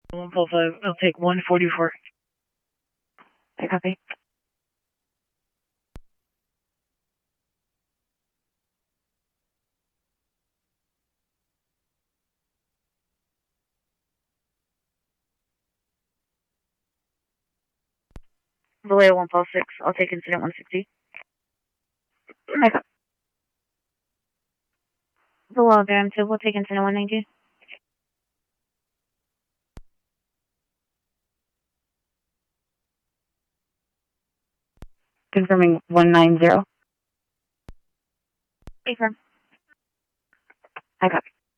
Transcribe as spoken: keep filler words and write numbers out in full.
one four five, I'll take one forty-four. I copy. Vallejo one five six, I'll take incident one sixty. I copy. Vallejo Graham two, we'll take incident one ninety. Confirming one nine zero. Affirm. I copy.